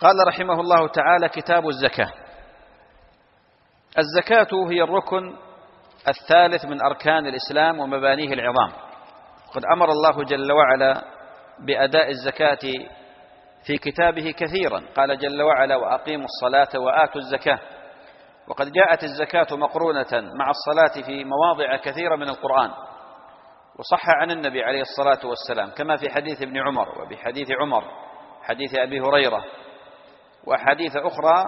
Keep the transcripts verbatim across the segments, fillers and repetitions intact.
قال رحمه الله تعالى: كتاب الزكاة. الزكاة هي الركن الثالث من أركان الإسلام ومبانيه العظام. قد أمر الله جل وعلا بأداء الزكاة في كتابه كثيرا، قال جل وعلا: وأقيموا الصلاة وآتوا الزكاة. وقد جاءت الزكاة مقرونة مع الصلاة في مواضع كثيرة من القرآن، وصح عن النبي عليه الصلاة والسلام كما في حديث ابن عمر وبحديث عمر، حديث أبي هريرة، وحديث أخرى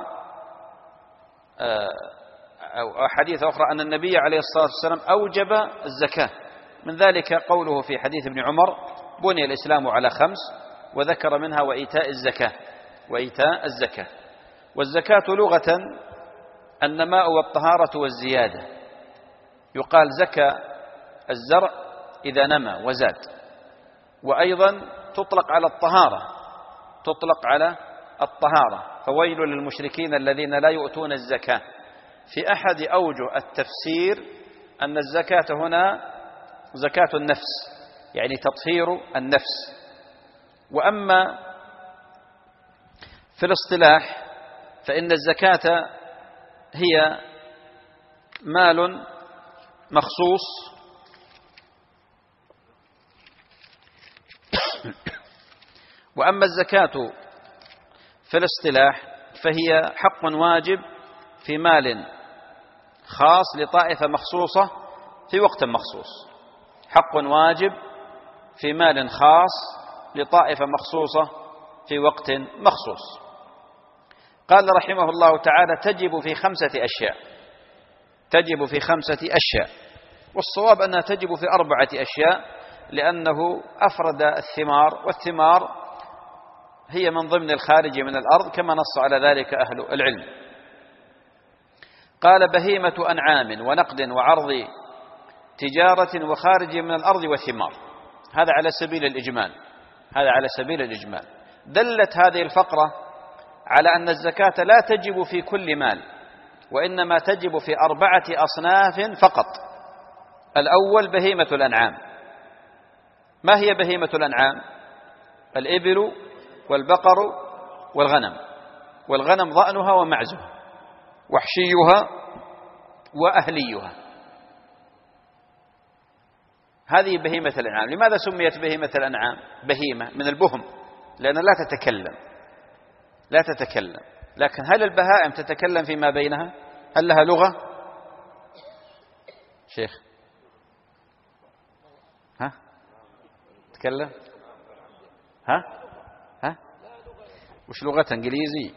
أو حديث أخرى أن النبي عليه الصلاة والسلام أوجب الزكاة. من ذلك قوله في حديث ابن عمر: بني الإسلام على خمس، وذكر منها وإيتاء الزكاة وإيتاء الزكاة. والزكاة لغة النماء والطهارة والزيادة. يقال زكى الزرع إذا نمى وزاد. وأيضا تطلق على الطهارة، تطلق على الطهارة. فويل للمشركين الذين لا يؤتون الزكاة. في أحد أوجه التفسير أن الزكاة هنا زكاة النفس، يعني تطهير النفس. وأما في الاصطلاح فإن الزكاة هي مال مخصوص وأما الزكاة في الاصطلاح فهي حق واجب في مال خاص لطائفة مخصوصة في وقت مخصوص. حق واجب في مال خاص لطائفة مخصوصة في وقت مخصوص. قال رحمه الله تعالى: تجب في خمسة أشياء. تجب في خمسة أشياء، والصواب أنها تجب في أربعة أشياء، لأنه أفرد الثمار، والثمار هي من ضمن الخارج من الأرض كما نص على ذلك أهل العلم. قال: بهيمة أنعام ونقد وعرض تجارة وخارج من الأرض وثمار. هذا على سبيل الإجمال، هذا على سبيل الإجمال. دلت هذه الفقرة على أن الزكاة لا تجب في كل مال، وإنما تجب في أربعة أصناف فقط. الأول بهيمة الأنعام. ما هي بهيمة الأنعام؟ الإبل والبقر والغنم. والغنم ضأنها ومعزها، وحشيها وأهليها. هذه بهيمة الأنعام. لماذا سميت بهيمة الأنعام؟ بهيمة من البهم، لأنها لا تتكلم، لا تتكلم. لكن هل البهائم تتكلم فيما بينها؟ هل لها لغة؟ شيخ ها تتكلم؟ ها ها وش لغة؟ إنجليزي؟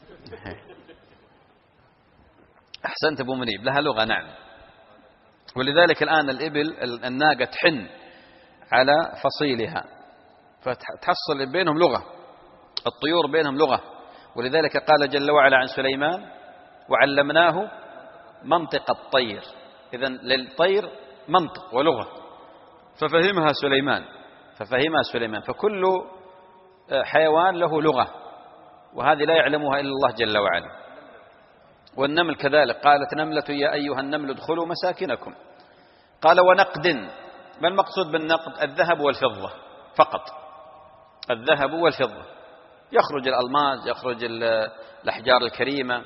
أحسنت أبو منيب، لها لغة نعم. ولذلك الآن الإبل الناقة تحن على فصيلها، فتحصل بينهم لغة، الطيور بينهم لغة. ولذلك قال جل وعلا عن سليمان: وعلمناه منطق الطير. إذن للطير منطق ولغة، ففهمها سليمان ففهمها سليمان فكل حيوان له لغة، وهذه لا يعلمها إلا الله جل وعلا. والنمل كذلك، قالت نملة يا أيها النمل ادخلوا مساكنكم. قال: ونقد. ما المقصود بالنقد؟ الذهب والفضة فقط، الذهب والفضة. يخرج الألماس، يخرج الأحجار الكريمة.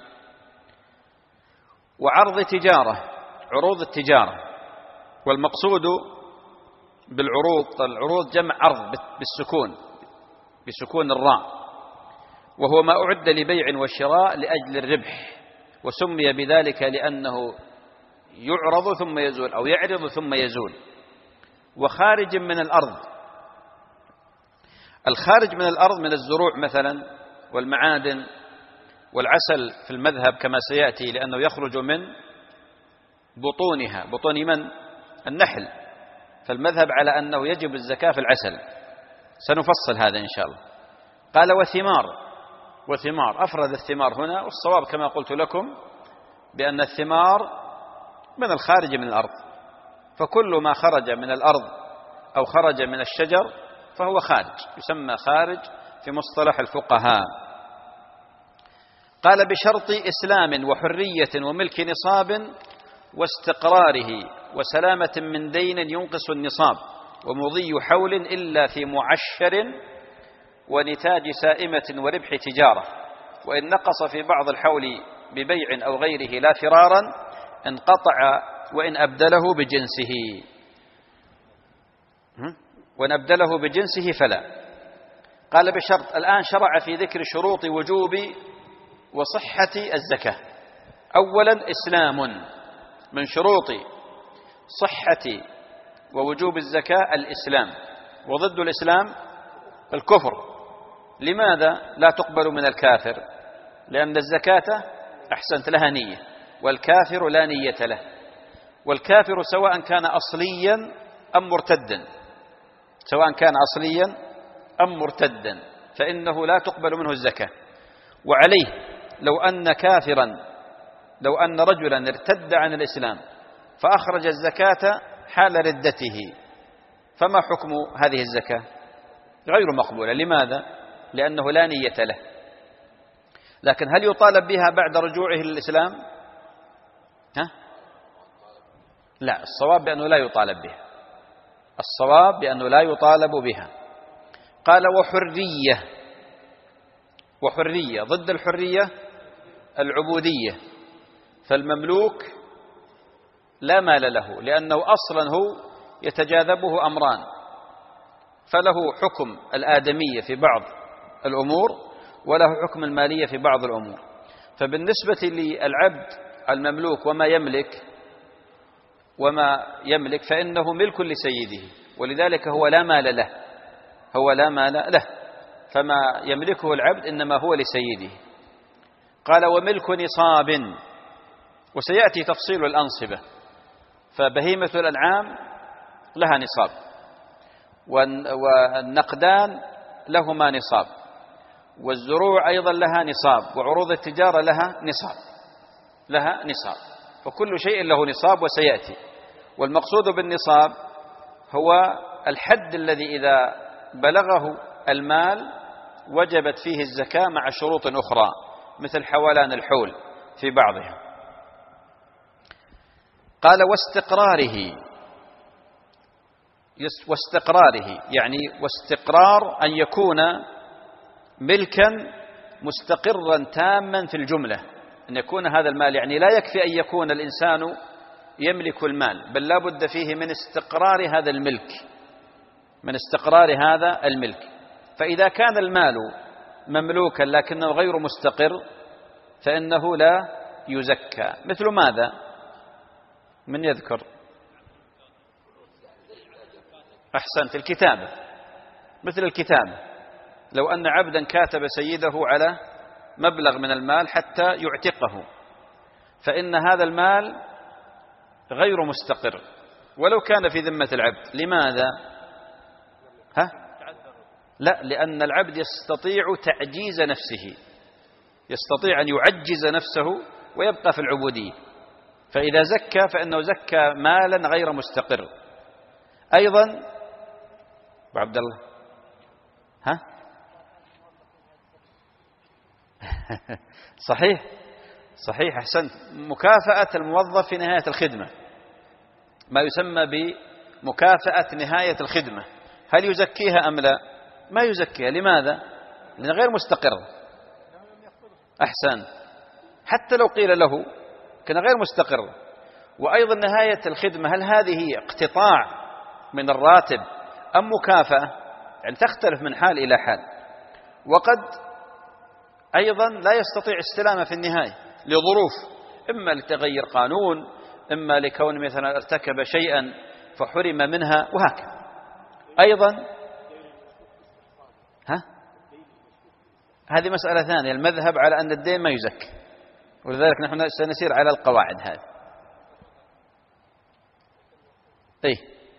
وعرض تجارة، عروض التجارة. والمقصود بالعروض، العروض جمع عرض بالسكون، بسكون الراء، وهو ما أعد لبيع وشراء لأجل الربح، وسمي بذلك لأنه يعرض ثم يزول، أو يعرض ثم يزول. وخارج من الأرض، الخارج من الأرض من الزروع مثلا والمعادن والعسل في المذهب كما سيأتي، لأنه يخرج من بطونها، بطون من؟ النحل. فالمذهب على أنه يجب الزكاة في العسل، سنفصل هذا إن شاء الله. قال: وثمار. وثمار، أفرد الثمار هنا، والصواب كما قلت لكم بأن الثمار من الخارج من الأرض، فكل ما خرج من الأرض أو خرج من الشجر فهو خارج، يسمى خارج في مصطلح الفقهاء. قال: بشرط إسلام وحرية وملك نصاب واستقراره وسلامة من دين ينقص النصاب ومضي حول إلا في معشر ونتاج سائمة وربح تجارة. وإن نقص في بعض الحول ببيع أو غيره لا فرارا انقطع وإن أبدله بجنسه وإن أبدله بجنسه فلا. قال بشرط. الآن شرع في ذكر شروط وجوب وصحة الزكاة. أولا إسلام، من شروط صحة ووجوب الزكاة الإسلام، وضد الإسلام الكفر. لماذا لا تقبل من الكافر؟ لأن الزكاة أحسنت لها نية، والكافر لا نية له. والكافر سواء كان أصليا أم مرتدا، سواء كان أصليا أم مرتدا فإنه لا تقبل منه الزكاة. وعليه لو أن كافرا لو أن رجلا ارتد عن الإسلام فأخرج الزكاة حال ردته، فما حكم هذه الزكاة؟ غير مقبولة. لماذا؟ لأنه لا نية له. لكن هل يطالب بها بعد رجوعه للإسلام؟ ها؟ لا، الصواب بأنه لا يطالب بها، الصواب بأنه لا يطالب بها. قال وحرية. وحرية ضد الحرية العبودية. فالمملوك لا مال له، لأنه أصلا هو يتجاذبه أمران، فله حكم الآدمية في بعض الأمور وله حكم المالية في بعض الأمور. فبالنسبة للعبد المملوك وما يملك وما يملك فإنه ملك لسيده، ولذلك هو لا مال له، هو لا مال له، فما يملكه العبد إنما هو لسيده. قال وملك نصاب، وسيأتي تفصيل الأنصبة. فبهيمة الأنعام لها نصاب، والنقدان لهما نصاب، والزروع أيضا لها نصاب، وعروض التجارة لها نصاب لها نصاب فكل شيء له نصاب وسيأتي. والمقصود بالنصاب هو الحد الذي إذا بلغه المال وجبت فيه الزكاة مع شروط أخرى مثل حولان الحول في بعضها. قال واستقراره. واستقراره يعني واستقرار أن يكون ملكا مستقرا تاما في الجملة، أن يكون هذا المال، يعني لا يكفي أن يكون الإنسان يملك المال، بل لا بد فيه من استقرار هذا الملك، من استقرار هذا الملك. فإذا كان المال مملوكا لكنه غير مستقر فإنه لا يزكى. مثل ماذا؟ من يذكر؟ أحسنت، الكتابة. مثل الكتابة، لو أن عبدا كاتب سيده على مبلغ من المال حتى يعتقه، فإن هذا المال غير مستقر ولو كان في ذمة العبد. لماذا؟ ها؟ لا، لأن العبد يستطيع تعجيز نفسه، يستطيع أن يعجز نفسه ويبقى في العبودية. فإذا زكى فإنه زكى مالا غير مستقر. أيضا أبو عبد الله، ها؟ صحيح صحيح أحسنت. مكافأة الموظف في نهاية الخدمة، ما يسمى بمكافأة نهاية الخدمة، هل يزكيها أم لا؟ ما يزكيها. لماذا؟ لأنه غير مستقر. أحسن، حتى لو قيل له كان غير مستقر. وأيضا نهاية الخدمة، هل هذه اقتطاع من الراتب أم مكافأة؟ يعني تختلف من حال إلى حال. وقد أيضا لا يستطيع استلامه في النهاية لظروف، إما لتغير قانون، إما لكون مثلا ارتكب شيئا فحرم منها، وهكذا. أيضا ها؟ هذه مسألة ثانية. المذهب على أن الدين ما يزكى، ولذلك نحن سنسير على القواعد هذه. إيه؟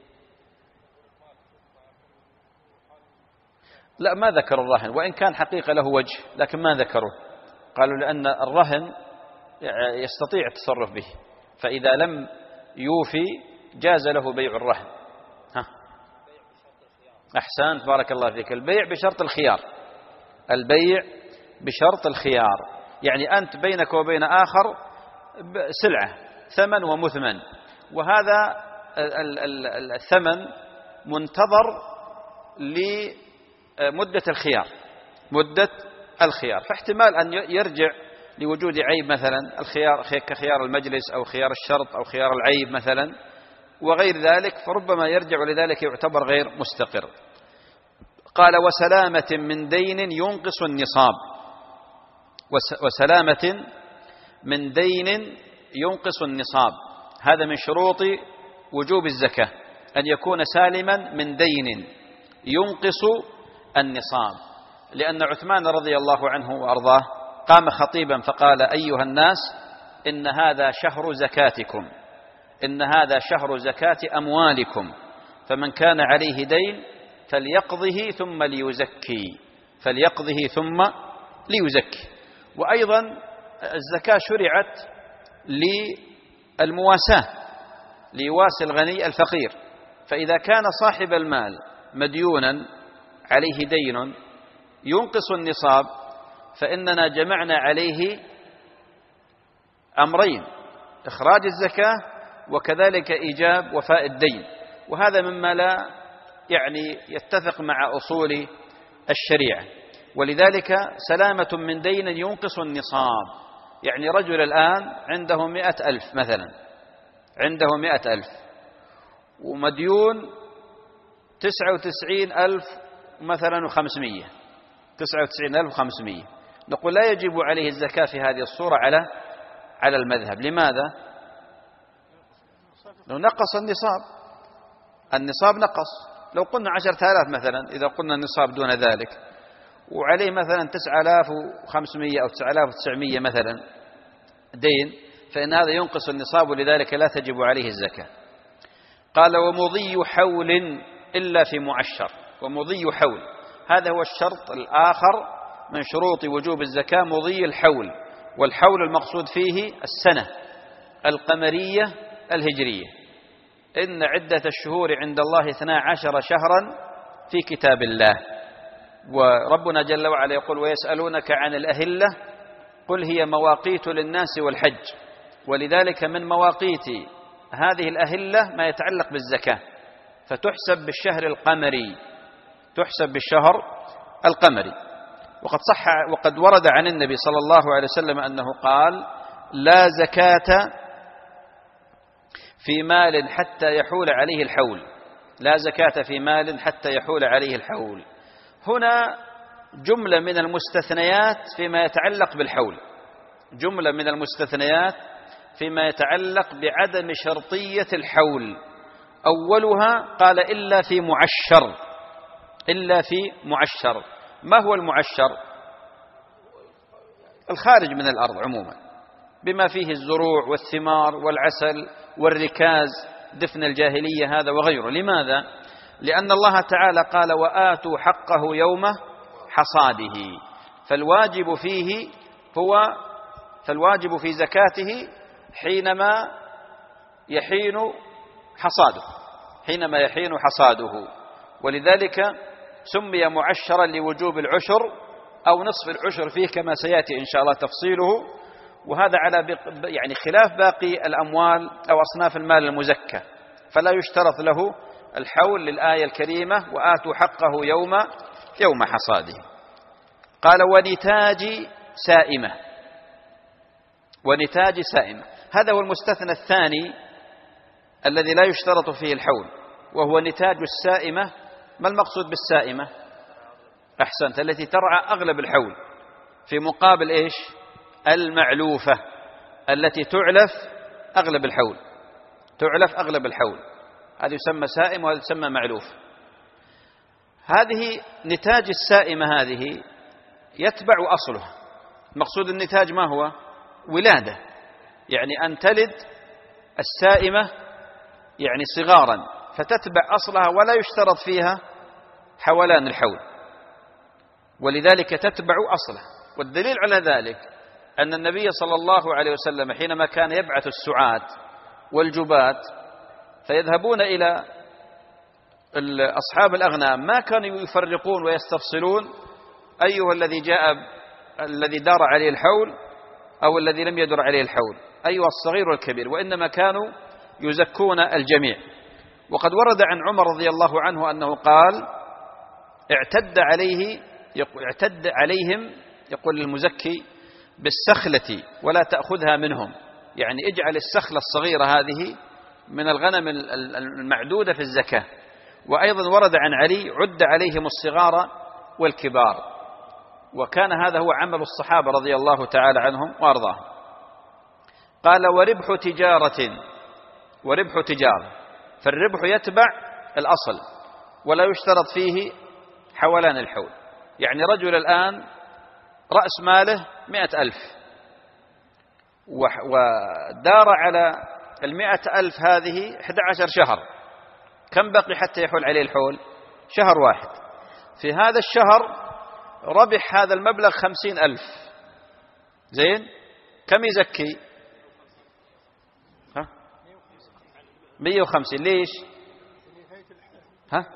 لا، ما ذكروا الرهن، وإن كان حقيقة له وجه لكن ما ذكروه. قالوا لأن الرهن يستطيع التصرف به، فإذا لم يوفي جاز له بيع الرهن. ها؟ أحسنت، بارك الله فيك. البيع بشرط الخيار، البيع بشرط الخيار، يعني أنت بينك وبين آخر سلعة ثمن ومثمن، وهذا الثمن منتظر لمدة الخيار، مدة الخيار، فاحتمال أن يرجع لوجود عيب مثلا الخيار كخيار المجلس أو خيار الشرط أو خيار العيب مثلا وغير ذلك، فربما يرجع لذلك يعتبر غير مستقر. قال وسلامة من دين ينقص النصاب، وسلامة من دين ينقص النصاب، هذا من شروط وجوب الزكاة أن يكون سالما من دين ينقص النصاب. لأن عثمان رضي الله عنه وأرضاه قام خطيبا فقال أيها الناس إن هذا شهر زكاتكم، إن هذا شهر زكاة أموالكم، فمن كان عليه دين فليقضه ثم ليزكي، فليقضه ثم ليزكي. وأيضا الزكاة شرعت للمواساة، ليواسي الغني الفقير، فإذا كان صاحب المال مديونا عليه دين ينقص النصاب فإننا جمعنا عليه أمرين: إخراج الزكاة وكذلك إيجاب وفاء الدين، وهذا مما لا يعني يتفق مع أصول الشريعة. ولذلك سلامة من دين ينقص النصاب، يعني رجل الآن عنده مئة ألف مثلا، عنده مئة ألف ومديون تسعة وتسعين ألف مثلا وخمسمية، تسعة وتسعين ألف وخمسمية، نقول لا يجب عليه الزكاة في هذه الصورة على على المذهب. لماذا؟ لو نقص النصاب، النصاب نقص. لو قلنا عشرة آلاف مثلا، إذا قلنا النصاب دون ذلك وعليه مثلا تسعة آلاف وخمسمية أو تسعة آلاف وتسعمية مثلا دين، فإن هذا ينقص النصاب ولذلك لا تجب عليه الزكاة. قال ومضي حول إلا في معشر، ومضي حول هذا هو الشرط الآخر من شروط وجوب الزكاة، مضي الحول، والحول المقصود فيه السنة القمرية الهجرية. إن عدة الشهور عند الله اثنا عشر شهرا في كتاب الله. وربنا جل وعلا يقول ويسألونك عن الأهلة قل هي مواقيت للناس والحج، ولذلك من مواقيت هذه الأهلة ما يتعلق بالزكاة، فتحسب بالشهر القمري، تحسب بالشهر القمري. وقد صح وقد ورد عن النبي صلى الله عليه وسلم أنه قال لا زكاة في مال حتى يحول عليه الحول، لا زكاة في مال حتى يحول عليه الحول. هنا جملة من المستثنيات فيما يتعلق بالحول، جملة من المستثنيات فيما يتعلق بعدم شرطية الحول. أولها قال إلا في معشر، إلا في معشر. ما هو المعشر؟ الخارج من الأرض عموما، بما فيه الزروع والثمار والعسل والركاز، دفن الجاهلية هذا وغيره. لماذا؟ لأن الله تعالى قال وآتوا حقه يوم حصاده، فالواجب فيه هو فالواجب في زكاته حينما يحين حصاده، حينما يحين حصاده. ولذلك سمي معشرا لوجوب العشر أو نصف العشر فيه كما سيأتي إن شاء الله تفصيله، وهذا على يعني خلاف باقي الأموال أو أصناف المال المزكى، فلا يشترط له الحول للآية الكريمة وآتوا حقه يوم يوم حصاده. قال ونتاج سائمة، ونتاج سائمة هذا هو المستثنى الثاني الذي لا يشترط فيه الحول، وهو نتاج السائمة. ما المقصود بالسائمة؟ أحسنت، التي ترعى أغلب الحول، في مقابل إيش؟ المعلوفة التي تعلف أغلب الحول، تعلف أغلب الحول، هذا يسمى سائم وهذا يسمى معلوف. هذه نتاج السائمة هذه يتبع أصلها. مقصود النتاج ما هو؟ ولادة، يعني أن تلد السائمة يعني صغارا فتتبع أصلها ولا يشترط فيها حولان الحول، ولذلك تتبع أصلها. والدليل على ذلك أن النبي صلى الله عليه وسلم حينما كان يبعث السعاة والجبات فيذهبون إلى أصحاب الأغنام ما كانوا يفرقون ويستفصلون أيها الذي جاء الذي دار عليه الحول أو الذي لم يدر عليه الحول، أيها الصغير والكبير، وإنما كانوا يزكون الجميع. وقد ورد عن عمر رضي الله عنه أنه قال اعتد عليه اعتد عليهم يقول للمزكي بالسخلة ولا تأخذها منهم، يعني اجعل السخلة الصغيرة هذه من الغنم المعدودة في الزكاة. وأيضا ورد عن علي عد عليهم الصغار والكبار، وكان هذا هو عمل الصحابة رضي الله تعالى عنهم وأرضاهم. قال وربح تجارة، وربح تجارة، فالربح يتبع الأصل ولا يشترط فيه حولان الحول. يعني رجل الآن رأس ماله مئة ألف ودار على المئة ألف هذه أحد عشر شهر، كم بقي حتى يحول عليه الحول؟ شهر واحد. في هذا الشهر ربح هذا المبلغ خمسين ألف، زين، كم يزكي؟ ها؟ مية وخمسين. ليش؟ ها؟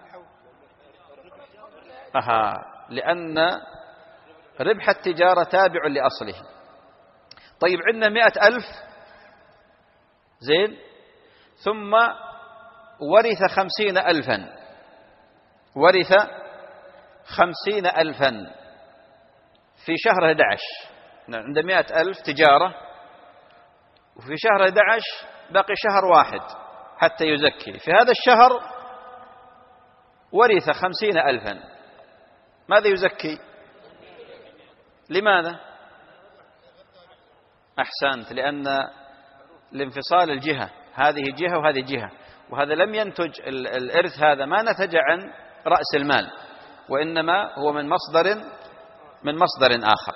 أها، لأن ربح التجارة تابع لأصله. طيب عندنا مئة ألف، زين، ثم ورث خمسين ألفا، ورث خمسين ألفا في شهر أحد عشر. عند مئة ألف تجارة، وفي شهر أحد عشر باقي شهر واحد حتى يزكي. في هذا الشهر ورث خمسين ألفا، ماذا يزكي؟ لماذا؟ أحسنت، لأن الانفصال الجهة، هذه جهة وهذه جهة، وهذا لم ينتج الإرث، هذا ما نتج عن رأس المال، وإنما هو من مصدر من مصدر آخر.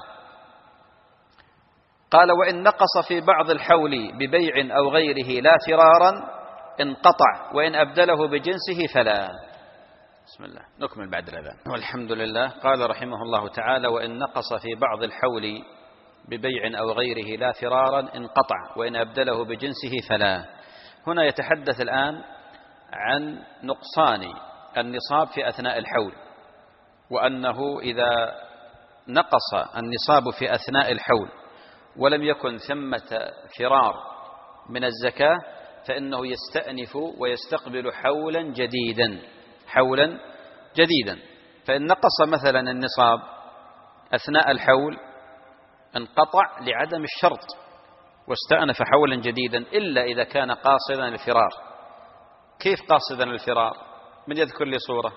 قال وإن نقص في بعض الحول ببيع أو غيره لا فرارا انقطع، وإن أبدله بجنسه فلا. بسم الله، نكمل بعد الأذان. والحمد لله. قال رحمه الله تعالى وإن نقص في بعض الحول ببيع أو غيره لا فرارا انقطع، وإن أبدله بجنسه فلا. هنا يتحدث الآن عن نقصان النصاب في أثناء الحول، وأنه إذا نقص النصاب في أثناء الحول ولم يكن ثمة فرار من الزكاة فإنه يستأنف ويستقبل حولا جديدا، حولا جديدا. فإن نقص مثلا النصاب أثناء الحول انقطع لعدم الشرط واستأنف حولا جديدا، إلا إذا كان قاصدا الفرار. كيف قاصدا الفرار؟ من يذكر لي صورة؟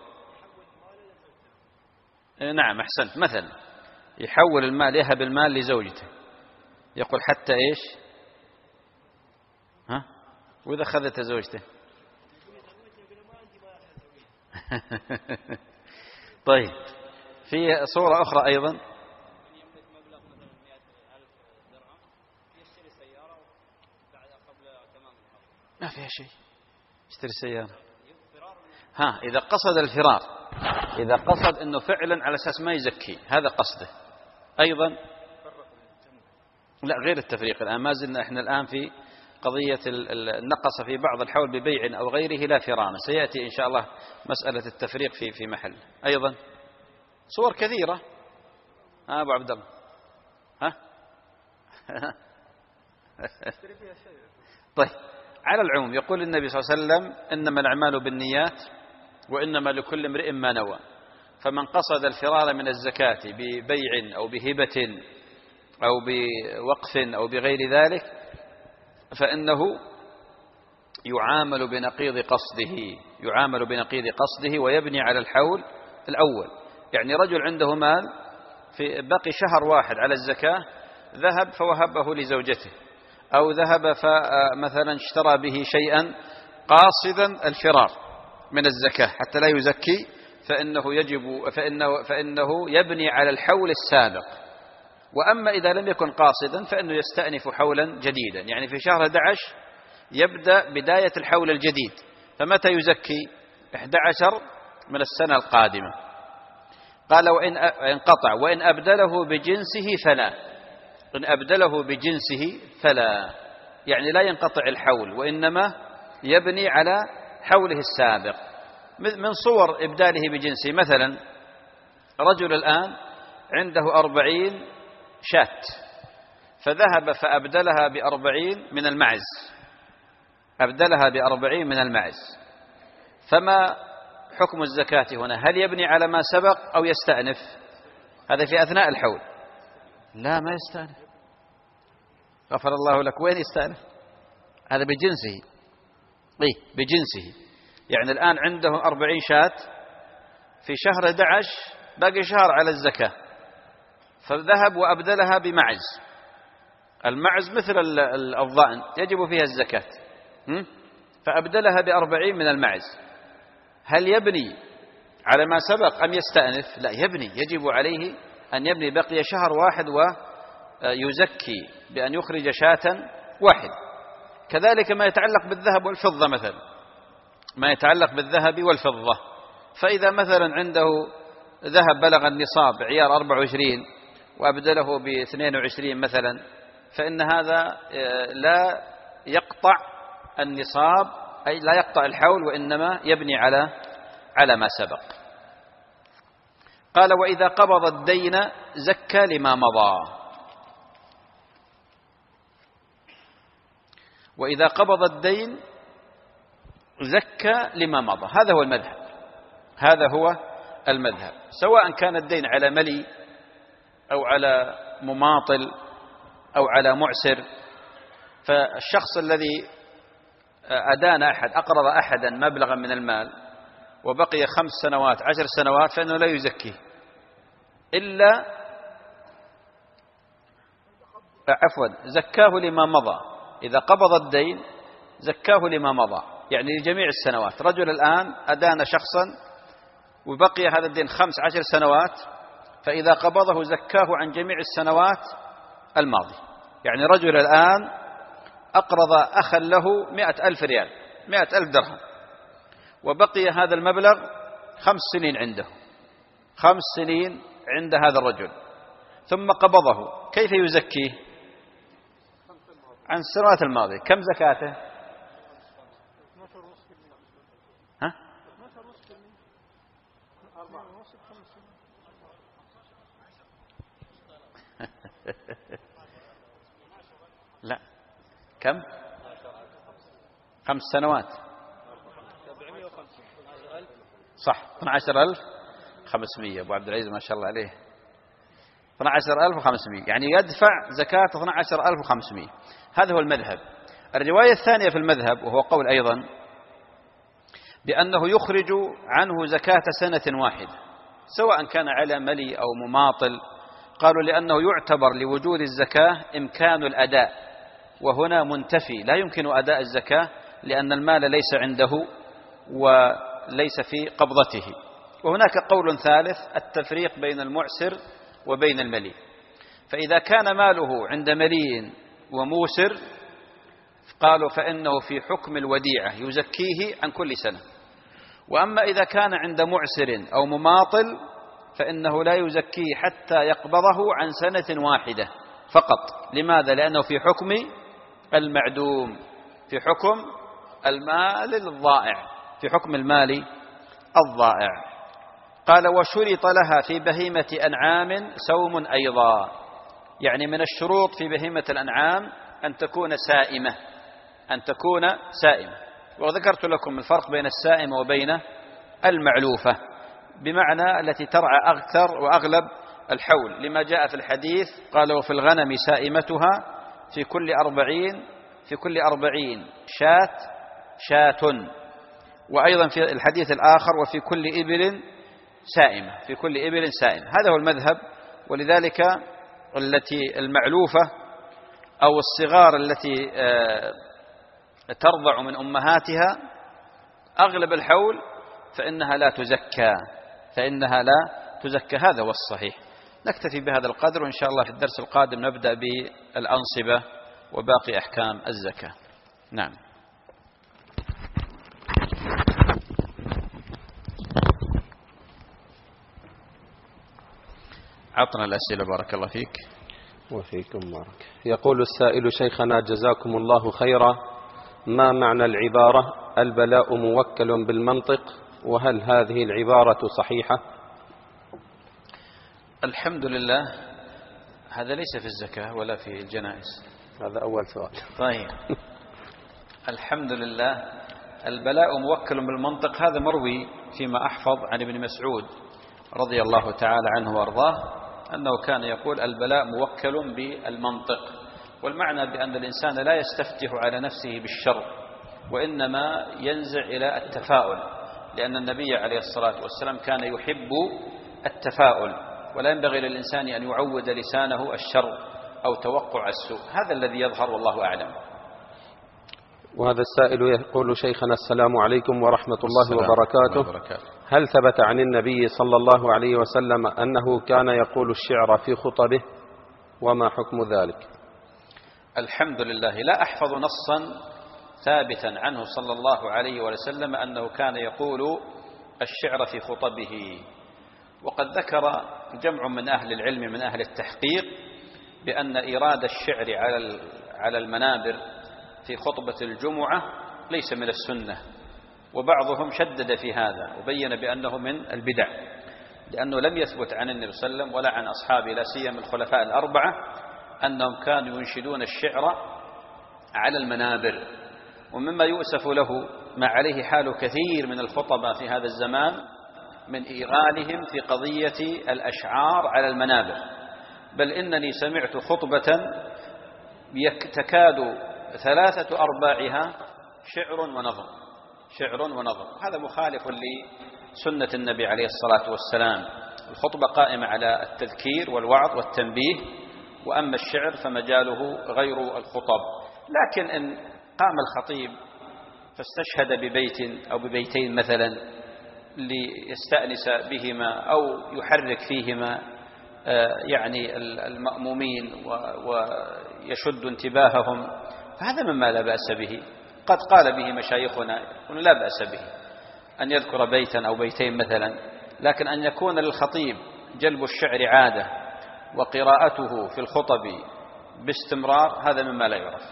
نعم أحسنت. مثلا يحول المال، يهب المال لزوجته، يقول حتى إيش؟ ها؟ وإذا أخذت زوجته؟ طيب، في صورة أخرى أيضا، ما فيها شيء، اشتري سيارة. ها، إذا قصد الفرار، إذا قصد أنه فعلا على أساس ما يزكي، هذا قصده أيضا. لا، غير التفريق الآن، ما زلنا إحنا الآن في قضية النقص في بعض الحول ببيع أو غيره لا فرار. سيأتي إن شاء الله مسألة التفريق في في محل. أيضا صور كثيرة. ها أبو عبد الله، ها طيب، على العموم يقول النبي صلى الله عليه وسلم إنما الأعمال بالنيات وإنما لكل امرئ ما نوى. فمن قصد الفرار من الزكاة ببيع أو بهبة أو بوقف أو بغير ذلك فإنه يعامل بنقيض قصده، يعامل بنقيض قصده ويبني على الحول الأول. يعني رجل عنده مال في بقي شهر واحد على الزكاة، ذهب فوهبه لزوجته، أو ذهب فمثلا اشترى به شيئا قاصدا الفرار من الزكاة حتى لا يزكي، فإنه يجب فإنه, فإنه يبني على الحول السابق. وأما إذا لم يكن قاصدا فإنه يستأنف حولا جديدا، يعني في شهر أحد عشر يبدأ بداية الحول الجديد. فمتى يزكي؟ أحد عشر من السنة القادمة. قال وإن انقطع وإن أبدله بجنسه فلا. إن أبدله بجنسه فلا، يعني لا ينقطع الحول وإنما يبني على حوله السابق. من صور إبداله بجنسه مثلا رجل الآن عنده أربعين شاة، فذهب فأبدلها بأربعين من المعز، أبدلها بأربعين من المعز. فما حكم الزكاة هنا؟ هل يبني على ما سبق أو يستأنف؟ هذا في أثناء الحول. لا ما يستأنف، غفر الله لك. وين يستأنف؟ هذا بجنسه، إيه بجنسه. يعني الآن عنده أربعين شاة في شهر أحد عشر، باقي شهر على الزكاة، فذهب وأبدلها بمعز. المعز مثل الضأن يجب فيها الزكاة، فأبدلها بأربعين من المعز. هل يبني على ما سبق أم يستأنف؟ لا يبني، يجب عليه أن يبني. بقي شهر واحد ويزكي بأن يخرج شاة واحد. كذلك ما يتعلق بالذهب والفضة مثلا، ما يتعلق بالذهب والفضة، فإذا مثلا عنده ذهب بلغ النصاب عيار أربعة وعشرين وأبدله باثنين وعشرين مثلا، فإن هذا لا يقطع النصاب، أي لا يقطع الحول، وإنما يبني على على ما سبق. قال: وإذا قبض الدين زكى لما مضى. وإذا قبض الدين زكى لما مضى. هذا هو المذهب، هذا هو المذهب، سواء كان الدين على ملي أو على مماطل أو على معسر. فالشخص الذي أدان أحد، أقرض أحدا مبلغا من المال وبقي خمس سنوات عشر سنوات، فإنه لا يزكيه إلا عفوا زكاه لما مضى. إذا قبض الدين زكاه لما مضى، يعني لجميع السنوات. رجل الآن أدان شخصا وبقي هذا الدين خمس عشر سنوات، فإذا قبضه زكاه عن جميع السنوات الماضي. يعني رجل الآن أقرض أخا له مئة ألف ريال، مئة ألف درهم، وبقي هذا المبلغ خمس سنين عنده، خمس سنين عند هذا الرجل، ثم قبضه، كيف يزكيه؟ عن السنوات الماضية. كم زكاته؟ ها؟ لا، كم؟ خمس سنوات، صح، اثني عشر ألف وخمسمئة. أبو عبد العزيز ما شاء الله عليه، اثني عشر ألف وخمسمئة، يعني يدفع زكاة اثني عشر ألف وخمسمئة. هذا هو المذهب. الرواية الثانية في المذهب، وهو قول أيضا، بأنه يخرج عنه زكاة سنة واحدة، سواء كان على ملي أو مماطل. قالوا لأنه يعتبر لوجود الزكاة إمكان الأداء، وهنا منتفي، لا يمكن أداء الزكاة لأن المال ليس عنده وليس في قبضته. وهناك قول ثالث، التفريق بين المعسر وبين الملي. فإذا كان ماله عند ملي وموسر، قالوا فإنه في حكم الوديعة يزكيه عن كل سنة. وأما إذا كان عند معسر أو مماطل فإنه لا يزكيه حتى يقبضه عن سنة واحدة فقط. لماذا؟ لأنه في حكم المعدوم، في حكم المال الضائع، في حكم المال الضائع. قال: وشرط لها في بهيمة أنعام سوم أيضا. يعني من الشروط في بهيمة الأنعام أن تكون سائمة، أن تكون سائمة. وذكرت لكم الفرق بين السائمة وبين المعلوفة، بمعنى التي ترعى أكثر وأغلب الحول، لما جاء في الحديث قال: وفي الغنم سائمتها في كل أربعين في كل أربعين شاة شاة. وأيضا في الحديث الآخر: وفي كل إبل سائمة، في كل إبل سائمة. هذا هو المذهب. ولذلك التي المعلوفة أو الصغار التي ترضع من أمهاتها أغلب الحول فإنها لا تزكى، فإنها لا تزكى. هذا هو الصحيح. نكتفي بهذا القدر، وإن شاء الله في الدرس القادم نبدأ بالأنصبة وباقي أحكام الزكاة. نعم. عطنا الأسئلة بارك الله فيك. وفيكم بارك. يقول السائل: شيخنا جزاكم الله خيرا، ما معنى العبارة البلاء موكل بالمنطق، وهل هذه العبارة صحيحة؟ الحمد لله، هذا ليس في الزكاة ولا في الجنائز. هذا أول سؤال. طيب. الحمد لله، البلاء موكل بالمنطق، هذا مروي فيما أحفظ عن ابن مسعود رضي الله تعالى عنه وأرضاه أنه كان يقول البلاء موكل بالمنطق، والمعنى بأن الإنسان لا يستفتح على نفسه بالشر، وإنما ينزع إلى التفاؤل، لأن النبي عليه الصلاة والسلام كان يحب التفاؤل، ولا ينبغي للإنسان أن يعود لسانه الشر أو توقع السوء. هذا الذي يظهر والله أعلم. وهذا السائل يقول: شيخنا السلام عليكم ورحمة الله وبركاته. وبركاته. هل ثبت عن النبي صلى الله عليه وسلم أنه كان يقول الشعر في خطبه؟ وما حكم ذلك؟ الحمد لله لا أحفظ نصا ثابتا عنه صلى الله عليه وسلم أنه كان يقول الشعر في خطبه، وقد ذكر جمع من أهل العلم من أهل التحقيق بأن إيراد الشعر على المنابر في خطبة الجمعة ليس من السنة، وبعضهم شدد في هذا وبين بأنه من البدع، لأنه لم يثبت عن النبي صلى الله عليه وسلم ولا عن أصحابه لا سيما الخلفاء الأربعة أنهم كانوا ينشدون الشعر على المنابر. ومما يؤسف له ما عليه حال كثير من الخطباء في هذا الزمان من إيغالهم في قضية الأشعار على المنابر، بل إنني سمعت خطبة تكاد ثلاثة أرباعها شعر ونظم شعر ونظم هذا مخالف لسنة النبي عليه الصلاة والسلام. الخطبة قائمة على التذكير والوعظ والتنبيه، وأما الشعر فمجاله غير الخطب. لكن إن قام الخطيب فاستشهد ببيت أو ببيتين مثلا ليستأنس بهما أو يحرك فيهما يعني المأمومين ويشد انتباههم، فهذا مما لا بأس به. قد قال به مشايخنا لا بأس به أن يذكر بيتا أو بيتين مثلا، لكن أن يكون للخطيب جلب الشعر عادة وقراءته في الخطب باستمرار هذا مما لا يعرف.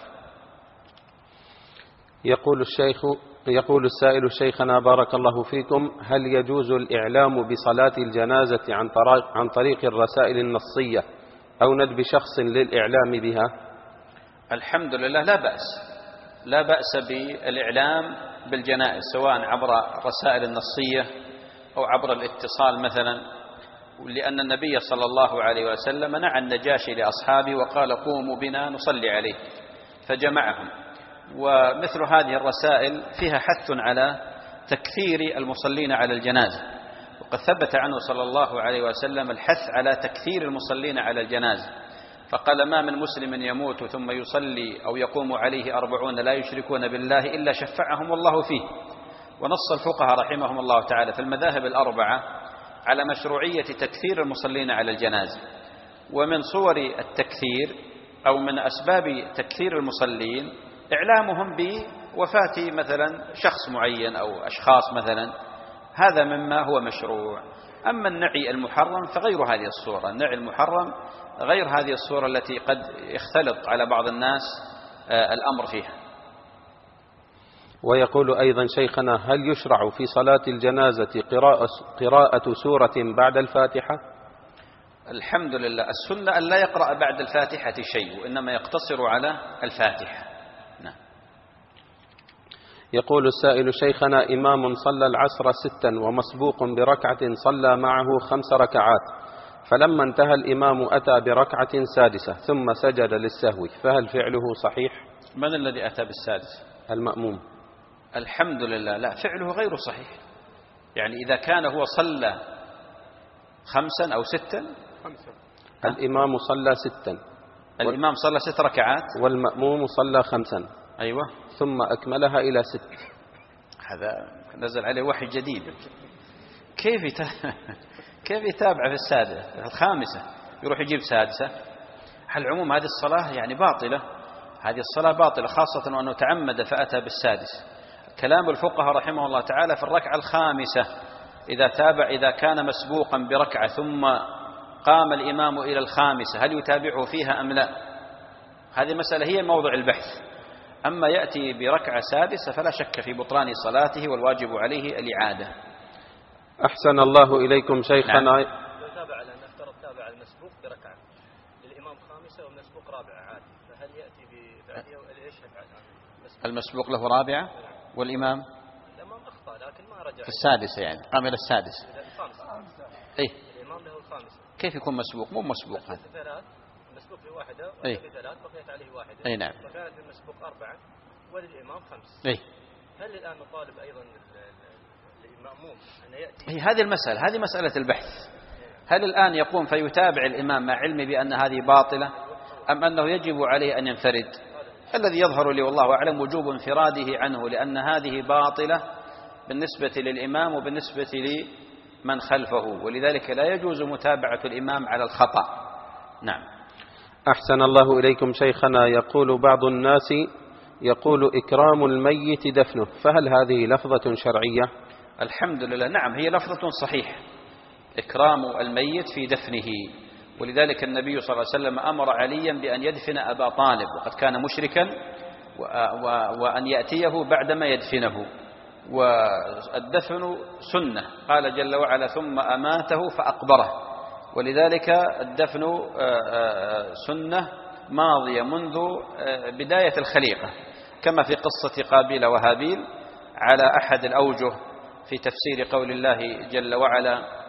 يقول الشيخ يقول السائل: شيخنا بارك الله فيكم، هل يجوز الإعلام بصلاة الجنازة عن طريق, عن طريق الرسائل النصية أو ندب شخص للإعلام بها؟ الحمد لله لا بأس لا بأس بالإعلام بالجنائز، سواء عبر الرسائل النصية أو عبر الاتصال مثلا، لأن النبي صلى الله عليه وسلم نعى النجاشي لأصحابه وقال: قوموا بنا نصلي عليه، فجمعهم. ومثل هذه الرسائل فيها حث على تكثير المصلين على الجنازة، وقد ثبت عنه صلى الله عليه وسلم الحث على تكثير المصلين على الجنازة، فقال: ما من مسلم يموت ثم يصلي أو يقوم عليه أربعون لا يشركون بالله إلا شفعهم الله فيه. ونص الفقهاء رحمهم الله تعالى في المذاهب الأربعة على مشروعية تكثير المصلين على الجنازة. ومن صور التكثير أو من أسباب تكثير المصلين إعلامهم بوفاة مثلا شخص معين أو أشخاص مثلا، هذا مما هو مشروع. أما النعي المحرم فغير هذه الصورة، النعي المحرم غير هذه الصورة التي قد يختلط على بعض الناس الأمر فيها. ويقول أيضا: شيخنا، هل يشرع في صلاة الجنازة قراءة, قراءة سورة بعد الفاتحة؟ الحمد لله السنة أن لا يقرأ بعد الفاتحة شيء، وإنما يقتصر على الفاتحة. نعم. يقول السائل: شيخنا، إمام صلى العصر ستا ومسبوق بركعة صلى معه خمس ركعات، فلما انتهى الإمام أتى بركعة سادسة ثم سجد للسهو، فهل فعله صحيح؟ من الذي أتى بالسادسة؟ المأموم. الحمد لله لا، فعله غير صحيح. يعني إذا كان هو صلى خمسا أو ستا، الإمام صلى ستا، الإمام صلى ست ركعات والمأموم صلى خمسا، أيوة، ثم أكملها إلى ست. هذا نزل عليه وحي جديد. كيف كيف يتابع في السادسة الخامسة يروح يجيب سادسة؟ على العموم هذه الصلاة يعني باطلة، هذه الصلاة باطلة، خاصة وأنه تعمد فأتى بالسادس. كلام الفقهاء رحمه الله تعالى في الركعة الخامسة إذا تابع، إذا كان مسبوقا بركعة ثم قام الإمام إلى الخامسة هل يتابعه فيها أم لا؟ هذه مسألة هي موضع البحث. أما يأتي بركعة سادسة فلا شك في بطلان صلاته والواجب عليه الإعادة. أحسن الله إليكم شيخنا. نعم. لو تابع لأن افترض تابع المسبوق بركعة للإمام خامسة والمسبوق رابعة عادي، فهل يأتي بعدها وإيش المسبوق له رابعة والإمام الإمام أخطأ لكن ما رجع في السادسة، يعني قام إلى السادسة. الخامسة. إيه؟ الإمام له الخامسة. كيف يكون مسبوق؟ مو مسبوق هذا. ثلاث مسبوق في واحدة أي. وفي ثلاث بقيت عليه واحدة. أي نعم. فكانت المسبوق أربعة وللإمام خمس. أي. هل الآن نطالب أيضا المأموم أن يأتي؟ هي هذه المسألة، هذه مسألة البحث. هل الآن يقوم فيتابع الإمام مع علمه بأن هذه باطلة، أم أنه يجب عليه أن ينفرد؟ الذي يظهر لي والله أعلم وجوب انفراده عنه، لأن هذه باطلة بالنسبة للإمام وبالنسبة لمن خلفه، ولذلك لا يجوز متابعة الإمام على الخطأ. نعم. أحسن الله إليكم شيخنا. يقول بعض الناس يقول إكرام الميت دفنه، فهل هذه لفظة شرعية؟ الحمد لله نعم، هي لفظة صحيحة، إكرام الميت في دفنه. ولذلك النبي صلى الله عليه وسلم أمر عليا بأن يدفن أبا طالب وقد كان مشركا، وأن يأتيه بعدما يدفنه، والدفن سنة، قال جل وعلا ثم أماته فأقبره. ولذلك الدفن سنة ماضية منذ بداية الخليقة، كما في قصة قابيل وهابيل على أحد الأوجه في تفسير قول الله جل وعلا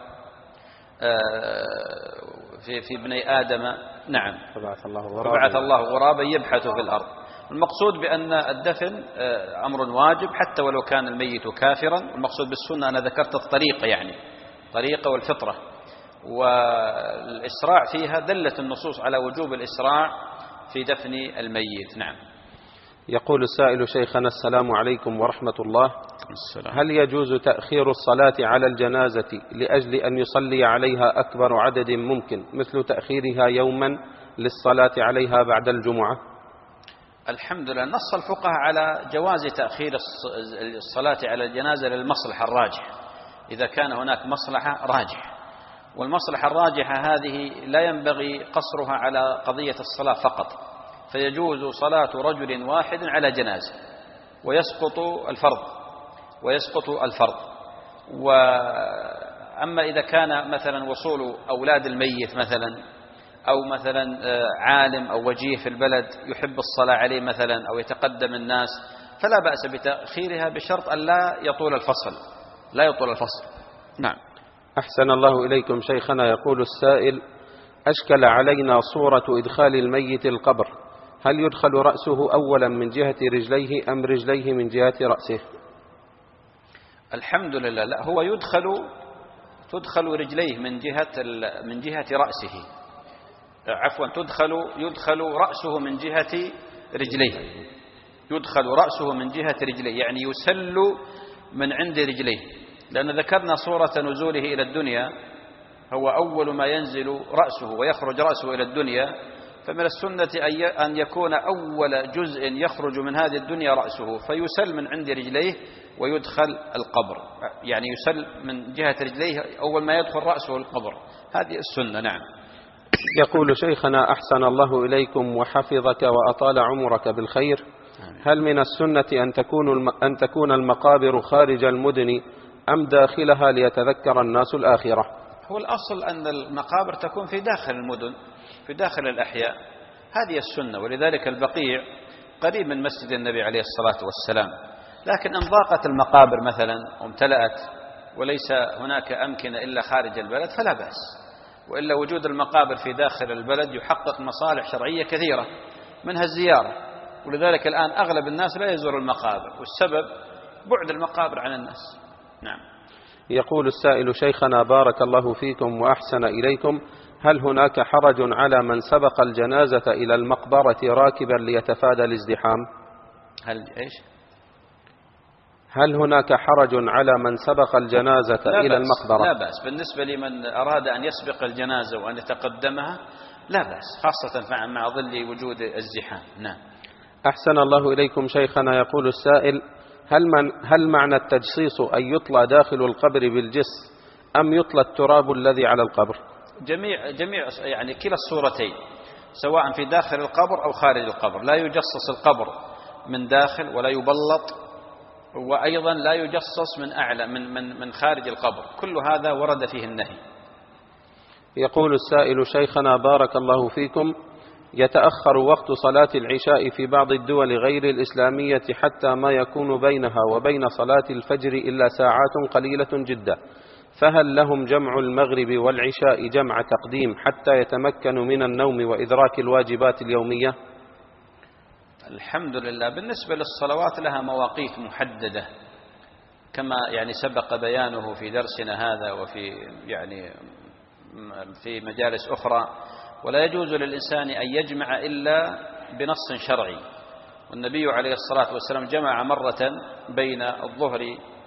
في في ابني آدم. نعم. فبعث الله غرابا, فبعث الله غرابا يبحث في الأرض. المقصود بأن الدفن أمر واجب حتى ولو كان الميت كافرا. المقصود بالسنة أنا ذكرت الطريقة، يعني طريقة والفطرة، والإسراع فيها دلت النصوص على وجوب الإسراع في دفن الميت. نعم. يقول السائل شيخنا السلام عليكم ورحمة الله، السلام. هل يجوز تأخير الصلاة على الجنازة لأجل أن يصلي عليها أكبر عدد ممكن، مثل تأخيرها يوما للصلاة عليها بعد الجمعة؟ الحمد لله نص الفقهاء على جواز تأخير الصلاة على الجنازة للمصلحة الراجحة، إذا كان هناك مصلحة راجحة. والمصلحة الراجحة هذه لا ينبغي قصرها على قضية الصلاة فقط، فيجوز صلاة رجل واحد على جنازة ويسقط الفرض ويسقط الفرض. وأما إذا كان مثلا وصول أولاد الميت مثلا، أو مثلا عالم أو وجيه في البلد يحب الصلاة عليه مثلا، أو يتقدم الناس، فلا بأس بتأخيرها بشرط أن لا يطول الفصل لا يطول الفصل. نعم. أحسن الله إليكم شيخنا. يقول السائل أشكل علينا صورة إدخال الميت القبر، هل يدخل رأسه أولا من جهة رجليه أم رجليه من جهة رأسه؟ الحمد لله لا، هو يدخل تدخل رجليه من جهة من جهة رأسه، عفوا تدخل يدخل رأسه من جهة رجليه يدخل رأسه من جهة رجليه يعني يسل من عند رجليه، لأن ذكرنا صورة نزوله إلى الدنيا هو أول ما ينزل رأسه ويخرج رأسه إلى الدنيا، فمن السنة أن يكون أول جزء يخرج من هذه الدنيا رأسه، فيسل من عند رجليه ويدخل القبر، يعني يسل من جهة رجليه أول ما يدخل رأسه القبر، هذه السنة. نعم. يقول شيخنا أحسن الله إليكم وحفظك وأطال عمرك بالخير، هل من السنة أن تكون أن تكون المقابر خارج المدن أم داخلها ليتذكر الناس الآخرة؟ هو الأصل أن المقابر تكون في داخل المدن، في داخل الأحياء، هذه السنة. ولذلك البقيع قريب من مسجد النبي عليه الصلاة والسلام، لكن إن ضاقت المقابر مثلا وامتلأت وليس هناك أمكنة إلا خارج البلد فلا بأس، وإلا وجود المقابر في داخل البلد يحقق مصالح شرعية كثيرة منها الزيارة، ولذلك الآن أغلب الناس لا يزور المقابر، والسبب بعد المقابر عن الناس. نعم. يقول السائل شيخنا بارك الله فيكم وأحسن إليكم، هل هناك حرج على من سبق الجنازة إلى المقبرة راكبا ليتفادى الازدحام؟ هل إيش؟ هل هناك حرج على من سبق الجنازة إلى بأس. المقبرة؟ لا بأس بالنسبة لمن أراد أن يسبق الجنازة وأن يتقدمها، لا بأس، خاصة مع ظل وجود الزحام. نعم. أحسن الله إليكم شيخنا. يقول السائل هل, من هل معنى التجصيص أن يطلى داخل القبر بالجس أم يطلى التراب الذي على القبر؟ جميع جميع يعني كلا الصورتين، سواء في داخل القبر أو خارج القبر، لا يجصص القبر من داخل ولا يبلط، وأيضا لا يجصص من أعلى من من من خارج القبر، كل هذا ورد فيه النهي. يقول السائل شيخنا بارك الله فيكم، يتأخر وقت صلاة العشاء في بعض الدول غير الإسلامية حتى ما يكون بينها وبين صلاة الفجر إلا ساعات قليلة جدا، فهل لهم جمع المغرب والعشاء جمع تقديم حتى يتمكنوا من النوم وإدراك الواجبات اليومية؟ الحمد لله. بالنسبة للصلوات لها مواقيت محددة كما يعني سبق بيانه في درسنا هذا وفي يعني في مجالس أخرى، ولا يجوز للإنسان أن يجمع إلا بنص شرعي. والنبي عليه الصلاة والسلام جمع مرة بين الظهر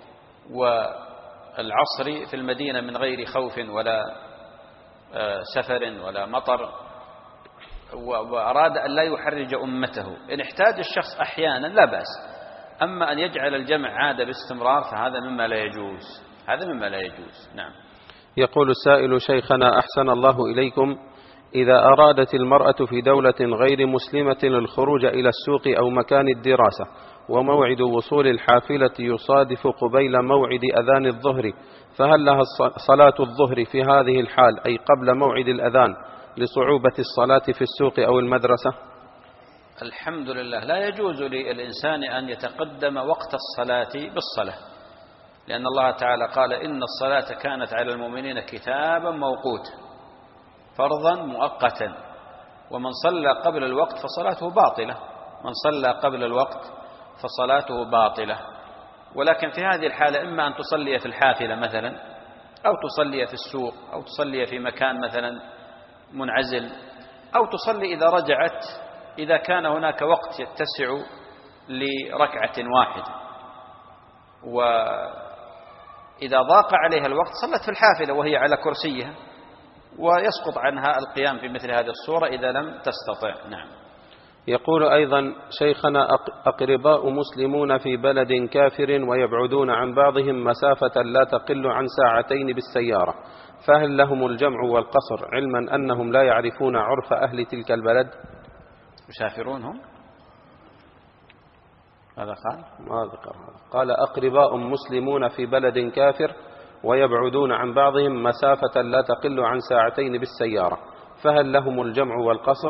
والعصر في المدينة من غير خوف ولا سفر ولا مطر، وأراد أن لا يحرج أمته. إن احتاج الشخص أحيانا لا بأس، أما أن يجعل الجمع عادة باستمرار فهذا مما لا يجوز، هذا مما لا يجوز. نعم. يقول السائل: شيخنا أحسن الله إليكم، إذا أرادت المرأة في دولة غير مسلمة الخروج إلى السوق أو مكان الدراسة وموعد وصول الحافلة يصادف قبيل موعد أذان الظهر، فهل لها صلاة الظهر في هذه الحال أي قبل موعد الأذان لصعوبة الصلاة في السوق أو المدرسة؟ الحمد لله. لا يجوز للإنسان أن يتقدم وقت الصلاة بالصلاة، لأن الله تعالى قال: إن الصلاة كانت على المؤمنين كتابا موقوتا فرضا مؤقتا، ومن صلى قبل الوقت فصلاته باطلة، من صلى قبل الوقت فصلاته باطلة. ولكن في هذه الحالة إما أن تصلي في الحافلة مثلا، أو تصلي في السوق، أو تصلي في مكان مثلا منعزل، أو تصلي إذا رجعت إذا كان هناك وقت يتسع لركعة واحدة، وإذا ضاق عليها الوقت صلت في الحافلة وهي على كرسيها، ويسقط عنها القيام في مثل هذه الصورة إذا لم تستطع. نعم. يقول أيضا: شيخنا أقرباء مسلمون في بلد كافر ويبعدون عن بعضهم مسافة لا تقل عن ساعتين بالسيارة، فهل لهم الجمع والقصر علما أنهم لا يعرفون عرف أهل تلك البلد؟ يسافرون هم؟ ماذا قال؟ ما ذكر هذا. قال: أقرباء مسلمون في بلد كافر ويبعدون عن بعضهم مسافة لا تقل عن ساعتين بالسيارة، فهل لهم الجمع والقصر؟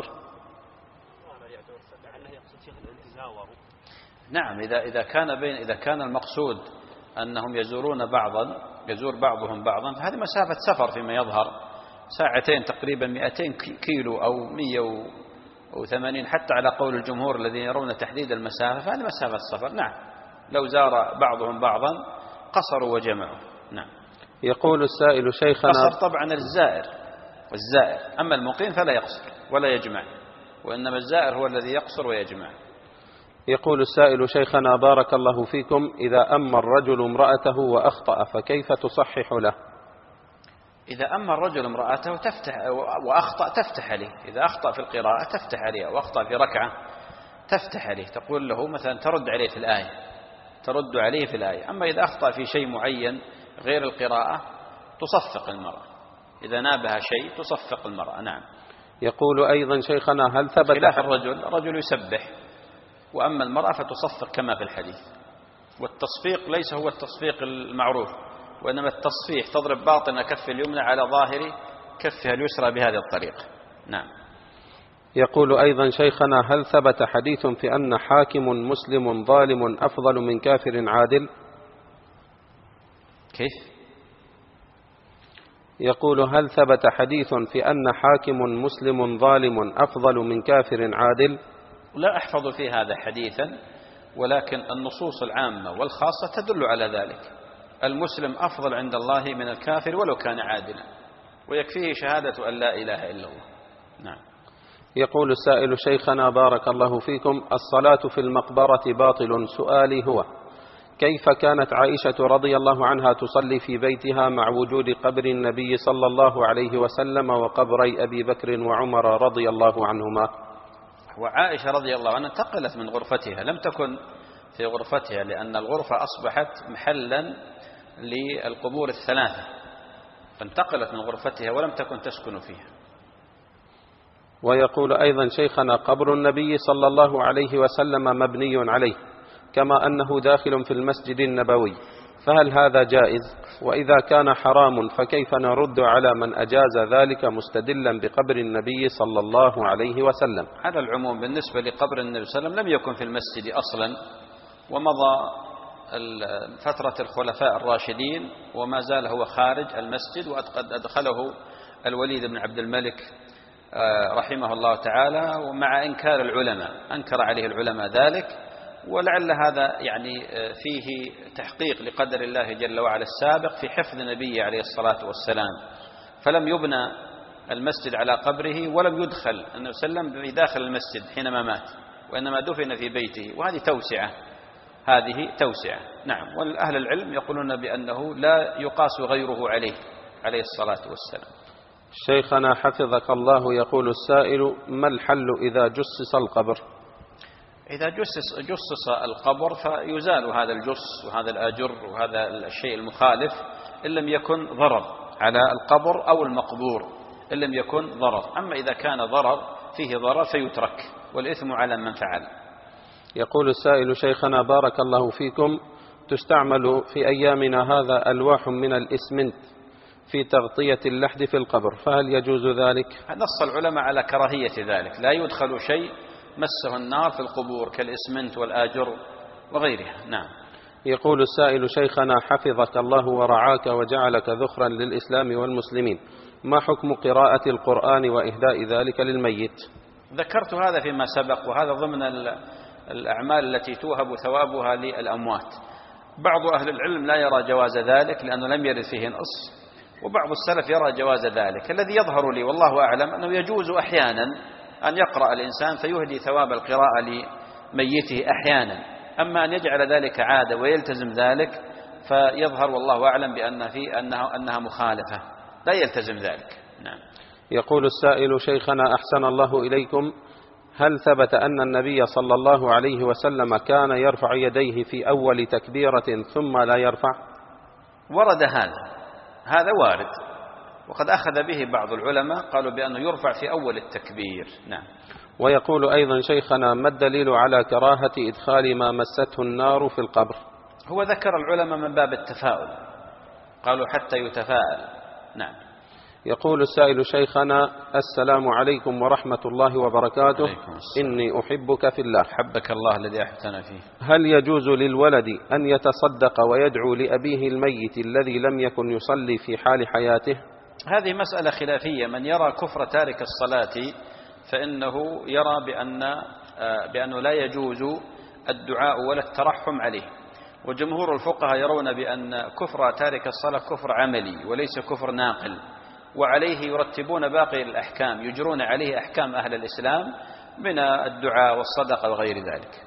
نعم. إذا إذا كان بين إذا كان المقصود أنهم يزورون بعضا يزور بعضهم بعضا فهذه مسافة سفر فيما يظهر، ساعتين تقريبا مئتين كيلو أو مئة وثمانين حتى على قول الجمهور الذين يرون تحديد المسافة، فهذه مسافة السفر. نعم. لو زار بعضهم بعضا قصروا وجمعوا. نعم. يقول السائل: شيخنا قصر طبعا الزائر والزائر، أما المقيم فلا يقصر ولا يجمع، وإنما الزائر هو الذي يقصر ويجمع. يقول السائل: شيخنا بارك الله فيكم، إذا أما الرجل امرأته وأخطأ فكيف تصحح له؟ إذا أما الرجل امرأته تفتح وأخطأ تفتح عليه، إذا أخطأ في القراءة تفتح عليه، أو أخطأ في ركعة تفتح عليه، تقول له مثلا ترد عليه في الآية ترد عليه في الآية. أما إذا أخطأ في شيء معين غير القراءة تصفق المرأة، إذا نابها شيء تصفق المرأة. نعم. يقول أيضا: شيخنا هل ثبت خلاف الرجل، الرجل يسبح، وأما المرأة فتصفق كما في الحديث. والتصفيق ليس هو التصفيق المعروف، وإنما التصفيح تضرب باطن كف اليمنى على ظاهر كفها اليسرى بهذه الطريقة. نعم. يقول أيضا: شيخنا هل ثبت حديث في أن حاكم مسلم ظالم أفضل من كافر عادل؟ كيف؟ يقول: هل ثبت حديث في أن حاكم مسلم ظالم أفضل من كافر عادل؟ لا أحفظ في هذا حديثا، ولكن النصوص العامة والخاصة تدل على ذلك. المسلم أفضل عند الله من الكافر ولو كان عادلا، ويكفيه شهادة أن لا إله إلا الله. نعم. يقول السائل: شيخنا بارك الله فيكم، الصلاة في المقبرة باطل. سؤالي هو: كيف كانت عائشة رضي الله عنها تصلي في بيتها مع وجود قبر النبي صلى الله عليه وسلم وقبري أبي بكر وعمر رضي الله عنهما؟ وعائشة رضي الله عنها انتقلت من غرفتها، لم تكن في غرفتها، لأن الغرفة أصبحت محلا للقبور الثلاثة، فانتقلت من غرفتها ولم تكن تسكن فيها. ويقول أيضا: شيخنا قبر النبي صلى الله عليه وسلم مبني عليه، كما أنه داخل في المسجد النبوي، فهل هذا جائز؟ وإذا كان حرام فكيف نرد على من أجاز ذلك مستدلا بقبر النبي صلى الله عليه وسلم؟ على العموم بالنسبة لقبر النبي صلى الله عليه وسلم لم يكن في المسجد أصلا، ومضى فترة الخلفاء الراشدين وما زال هو خارج المسجد، وقد أدخله الوليد بن عبد الملك رحمه الله تعالى، ومع إنكار العلماء أنكر عليه العلماء ذلك، ولعل هذا يعني فيه تحقيق لقدر الله جل وعلا السابق في حفظ نبيه عليه الصلاة والسلام، فلم يبنى المسجد على قبره ولم يدخل النبي صلى الله عليه وسلم في داخل المسجد حينما مات، وإنما دفن في بيته، وهذه توسعة، هذه توسعة. نعم. والأهل العلم يقولون بأنه لا يقاس غيره عليه عليه الصلاة والسلام. شيخنا حفظك الله، يقول السائل: ما الحل إذا جصص القبر؟ إذا جصص, جصص القبر فيزال هذا الجص وهذا الآجر وهذا الشيء المخالف إن لم يكن ضرر على القبر أو المقبور، إن لم يكن ضرر. أما إذا كان ضرر فيه ضرر فيترك، والإثم على من فعل. يقول السائل: شيخنا بارك الله فيكم، تستعمل في أيامنا هذا ألواح من الإسمنت في تغطية اللحد في القبر، فهل يجوز ذلك؟ نص العلماء على كراهية ذلك، لا يدخل شيء مسه النار في القبور كالإسمنت والآجر وغيرها. نعم. يقول السائل: شيخنا حفظك الله ورعاك وجعلك ذخرا للإسلام والمسلمين، ما حكم قراءة القرآن وإهداء ذلك للميت؟ ذكرت هذا فيما سبق، وهذا ضمن الأعمال التي توهب ثوابها للأموات. بعض أهل العلم لا يرى جواز ذلك لأنه لم يرد فيه نص، وبعض السلف يرى جواز ذلك. الذي يظهر لي والله أعلم أنه يجوز أحيانا أن يقرأ الإنسان فيهدي ثواب القراءة لميته أحيانا، أما أن يجعل ذلك عادة ويلتزم ذلك فيظهر والله أعلم بأن في أنها, أنها مخالفة، لا يلتزم ذلك. نعم. يقول السائل: شيخنا أحسن الله إليكم، هل ثبت أن النبي صلى الله عليه وسلم كان يرفع يديه في أول تكبيرة ثم لا يرفع؟ ورد هذا هذا وارد، وقد أخذ به بعض العلماء، قالوا بأنه يرفع في أول التكبير. نعم. ويقول أيضا: شيخنا ما الدليل على كراهة إدخال ما مسته النار في القبر؟ هو ذكر العلماء من باب التفاؤل، قالوا حتى يتفاءل. نعم. يقول السائل: شيخنا السلام عليكم ورحمة الله وبركاته، إني أحبك في الله. حبك الله الذي أحبتنا فيه. هل يجوز للولد أن يتصدق ويدعو لأبيه الميت الذي لم يكن يصلي في حال حياته؟ هذه مسألة خلافية. من يرى كفر تارك الصلاة فإنه يرى بأن بأنه لا يجوز الدعاء ولا الترحم عليه، وجمهور الفقهاء يرون بأن كفر تارك الصلاة كفر عملي وليس كفر ناقل، وعليه يرتبون باقي الأحكام، يجرون عليه أحكام أهل الإسلام من الدعاء والصدقة وغير ذلك.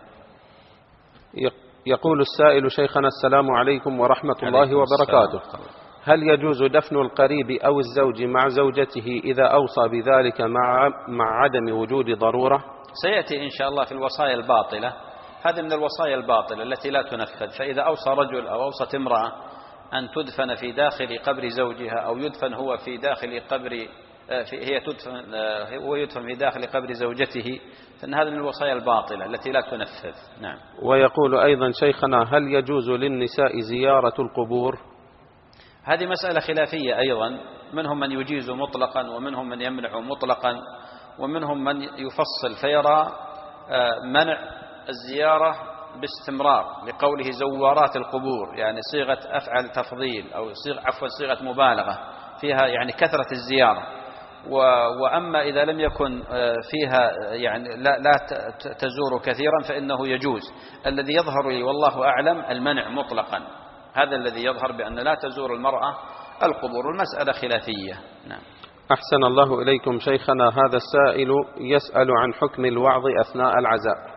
يقول السائل: شيخنا السلام عليكم ورحمة الله وبركاته، هل يجوز دفن القريب أو الزوج مع زوجته إذا أوصى بذلك مع مع عدم وجود ضرورة؟ سيأتي إن شاء الله في الوصايا الباطلة، هذه من الوصايا الباطلة التي لا تنفذ. فإذا أوصى رجل أو أوصت امرأة أن تدفن في داخل قبر زوجها، أو يدفن هو في داخل قبر هي تدفن هو يدفن في داخل قبر زوجته، فإن هذا من الوصايا الباطلة التي لا تنفذ. نعم. ويقول أيضا: شيخنا هل يجوز للنساء زيارة القبور؟ هذه مسألة خلافية أيضا، منهم من يجيز مطلقا ومنهم من يمنع مطلقا، ومنهم من يفصل فيرى منع الزيارة باستمرار لقوله زوارات القبور، يعني صيغة أفعل تفضيل أو صيغة عفوا صيغة مبالغة فيها، يعني كثرة الزيارة. وأما إذا لم يكن فيها يعني لا, لا تزور كثيرا فإنه يجوز. الذي يظهر لي والله أعلم المنع مطلقا، هذا الذي يظهر بأن لا تزور المرأة القبور. المسألة خلافية. نعم. أحسن الله إليكم شيخنا، هذا السائل يسأل عن حكم الوعظ أثناء العزاء.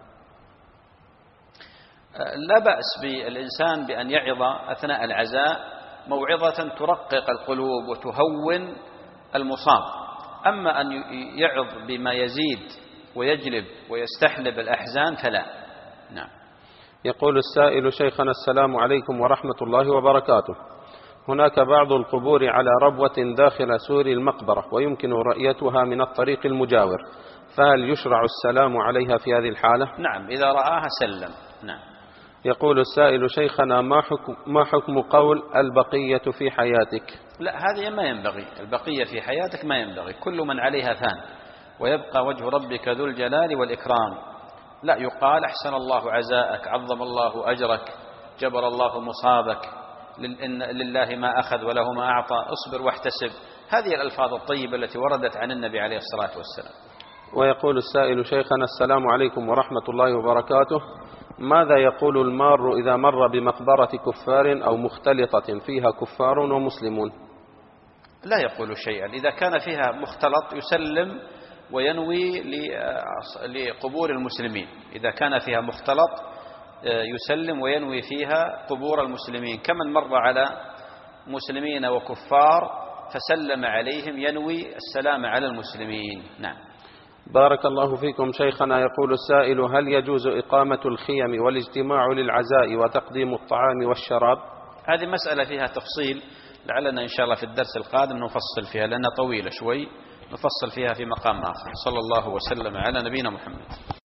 لا بأس بالإنسان بأن يعظ أثناء العزاء موعظة ترقق القلوب وتهون المصاب، أما أن يعظ بما يزيد ويجلب ويستحلب الأحزان فلا. نعم. يقول السائل: شيخنا السلام عليكم ورحمة الله وبركاته، هناك بعض القبور على ربوة داخل سور المقبرة ويمكن رؤيتها من الطريق المجاور، فهل يشرع السلام عليها في هذه الحالة؟ نعم، إذا رآها سلم. نعم. يقول السائل: شيخنا ما حكم, ما حكم قول البقية في حياتك؟ لا، هذه ما ينبغي، البقية في حياتك ما ينبغي، كل من عليها فان ويبقى وجه ربك ذو الجلال والإكرام. لا يقال أحسن الله عزاءك، عظم الله أجرك، جبر الله مصابك، لله ما أخذ وله ما أعطى، اصبر واحتسب. هذه الألفاظ الطيبة التي وردت عن النبي عليه الصلاة والسلام. ويقول السائل: شيخنا السلام عليكم ورحمة الله وبركاته، ماذا يقول المار إذا مر بمقبرة كفار أو مختلطة فيها كفار ومسلمون؟ لا يقول شيئا. إذا كان فيها مختلط يسلم وينوي لقبور المسلمين. إذا كان فيها مختلط يسلم وينوي فيها قبور المسلمين، كمن مر على مسلمين وكفار فسلم عليهم ينوي السلام على المسلمين. نعم. بارك الله فيكم شيخنا. يقول السائل: هل يجوز إقامة الخيم والاجتماع للعزاء وتقديم الطعام والشراب؟ هذه مسألة فيها تفصيل، لعلنا إن شاء الله في الدرس القادم نفصل فيها لأنها طويلة شوي، نفصل فيها في مقام آخر. صلى الله وسلم على نبينا محمد.